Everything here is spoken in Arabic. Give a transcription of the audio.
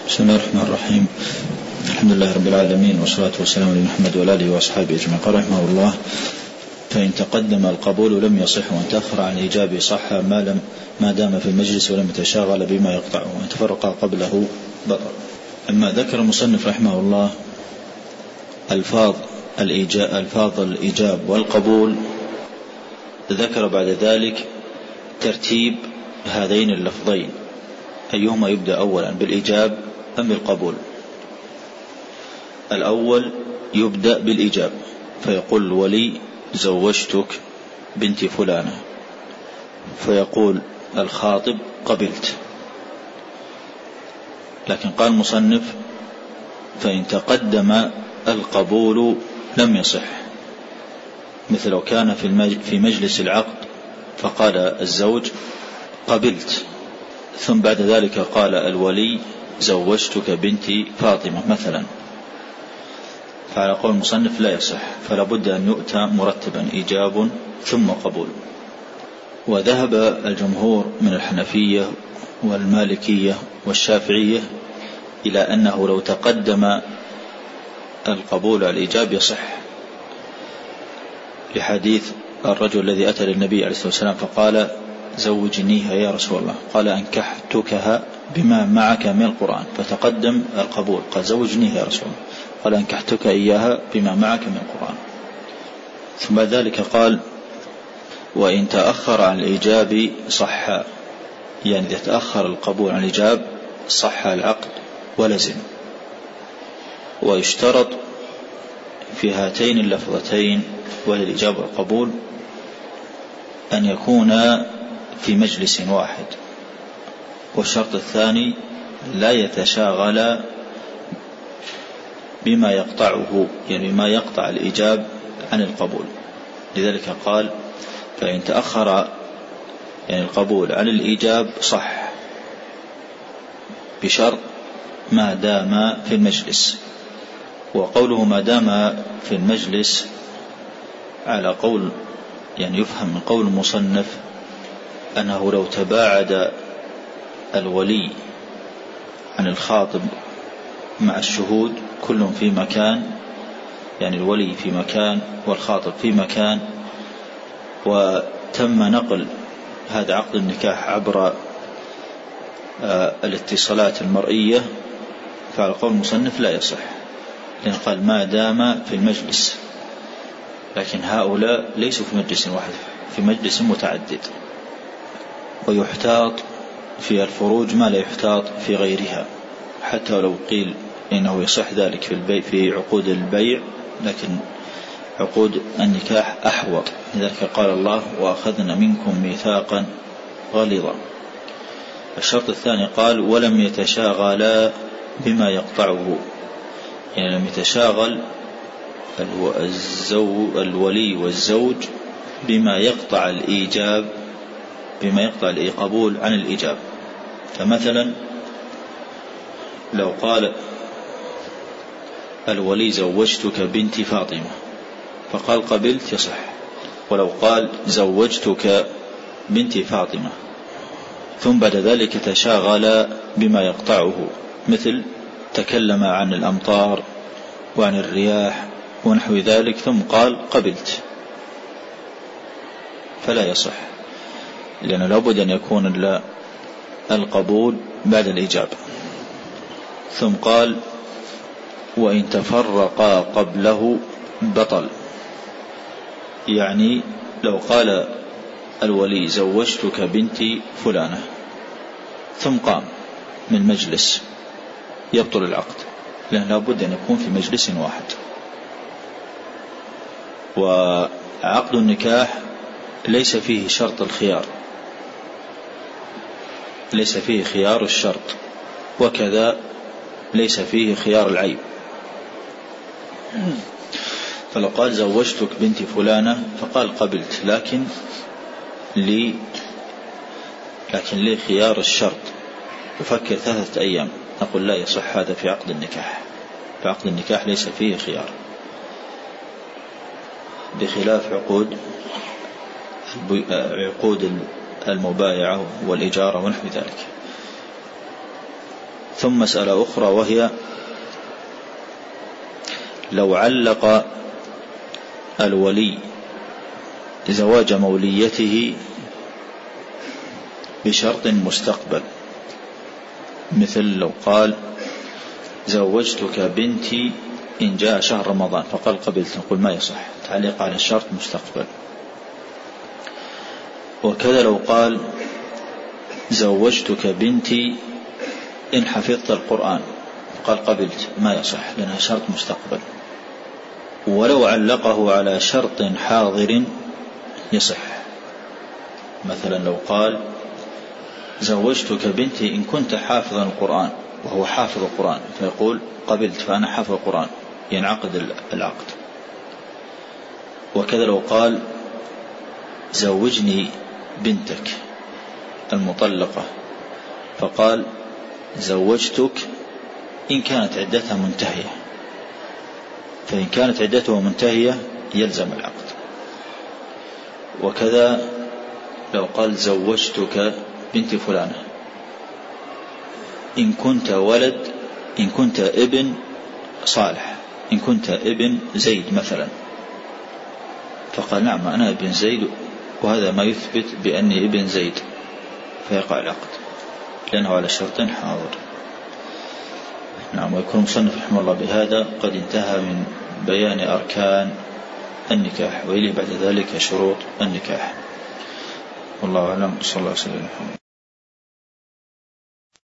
بسم الله الرحمن الرحيم. الحمد لله رب العالمين، والصلاة والسلام على محمد وعلى آله وأصحابه أجمعين. قال رحمه الله: فإن تقدم القبول لم يصح، وإن تأخر عن الإجابة صح ما دام في المجلس ولم يتشاغل بما يقطعه، وإن تفرق قبله بطل. أما ذكر المصنف رحمه الله ألفاظ الإيجاب والقبول، ذكر بعد ذلك ترتيب هذين اللفظين، أيهما يبدأ أولا، بالإيجاب أم بالقبول؟ الأول يبدأ بالإيجاب، فيقول الولي: زوجتك بنت فلانة، فيقول الخاطب: قبلت. لكن قال المصنف: فإن تقدم القبول لم يصح، مثل لو كان في مجلس العقد فقال الزوج: قبلت، ثم بعد ذلك قال الولي: زوجتك بنت فاطمة مثلا، فعلى قول المصنف لا يصح، فلا بد أن يؤتى مرتبا، إيجاب ثم قبول. وذهب الجمهور من الحنفية والمالكية والشافعية إلى أنه لو تقدم القبول على الإيجاب يصح، لحديث الرجل الذي أتى للنبي عليه الصلاة والسلام فقال: زوجنيها يا رسول الله، قال: أنكحتكها بما معك من القرآن، فتقدم القبول، قال: زوجنيها يا رسول الله، قال: أنكحتك إياها بما معك من القرآن. ثم ذلك قال: وإن تأخر عن الإيجاب صح، يعني إذا تأخر القبول عن الإيجاب صح العقد ولزم. ويشترط في هاتين اللفظتين، وهي الإيجاب والقبول، أن يكون في مجلس واحد. والشرط الثاني: لا يتشاغل بما يقطعه، يعني ما يقطع الإيجاب عن القبول. لذلك قال: فإن تأخر يعني القبول عن الإيجاب صح، بشرط ما دام في المجلس. وقوله ما دام في المجلس على قول، يعني يفهم من قول المصنف أنه لو تباعد الولي عن الخاطب مع الشهود كل في مكان، يعني الولي في مكان والخاطب في مكان، وتم نقل هذا عقد النكاح عبر الاتصالات المرئية، فعلى قول المصنف لا يصح، لأن قال ما دام في المجلس. لكن هؤلاء ليسوا في مجلس واحد، في مجلس متعدد. ويحتاط في الفروج ما لا يحتاط في غيرها، حتى لو قيل إنه يصح ذلك في عقود البيع، لكن عقود النكاح أحوط. لذلك قال الله: وأخذنا منكم ميثاقا غليظا. الشرط الثاني قال: ولم يتشاغل بما يقطعه، يعني لم يتشاغل الولي والزوج بما يقطع الإيجاب، بما يقطع القبول عن الإيجاب. فمثلا لو قال الولي: زوجتك بنت فاطمة، فقال قبلت، يصح. ولو قال: زوجتك بنت فاطمة، ثم بعد ذلك تشاغل بما يقطعه، مثل تكلم عن الأمطار وعن الرياح ونحو ذلك، ثم قال قبلت، فلا يصح، لأنه لابد أن يكون القبول بعد الإجابة. ثم قال: وإن تفرقا قبله بطل، يعني لو قال الولي: زوجتك بنتي فلانة، ثم قام من مجلس، يبطل العقد، لأن لابد أن يكون في مجلس واحد. وعقد النكاح ليس فيه شرط الخيار، ليس فيه خيار الشرط، وكذا ليس فيه خيار العيب. فلو قال: زوجتك بنت فلانة، فقال قبلت، لكن لي خيار الشرط، يفكر 3 أيام، نقول لا يصح هذا في عقد النكاح. فعقد النكاح ليس فيه خيار، بخلاف عقود المبايعة والإجارة ونحو ذلك. ثم مسألة أخرى، وهي لو علق الولي زواج موليته بشرط مستقبل، مثل لو قال زوجتك بنتي إن جاء شهر رمضان فقال قبلت، نقول ما يصح، تعليق على الشرط مستقبل. وكذا لو قال زوجتك بنتي إن حفظت القرآن فقال قبلت، ما يصح لأنها شرط مستقبل. ولو علقه على شرط حاضر يصح، مثلا لو قال زوجتك بنتي إن كنت حافظا القرآن وهو حافظ القرآن فيقول قبلت فأنا حافظ القرآن، ينعقد العقد. وكذا لو قال زوجني بنتك المطلقة فقال زوجتك إن كانت عدتها منتهية، فإن كانت عدتها منتهية يلزم العقد. وكذا لو قال زوجتك بنت فلانة إن كنت ولد، إن كنت ابن صالح، إن كنت ابن زيد مثلا، فقال نعم أنا ابن زيد وهذا ما يثبت بأني ابن زيد، فيقع العقد لأنه على شرط حاضر. نعم. ويكون المصنف رحمه الله بهذا قد انتهى من بيان أركان النكاح، وإليه بعد ذلك شروط النكاح. والله أعلم. صلى الله عليه وسلم.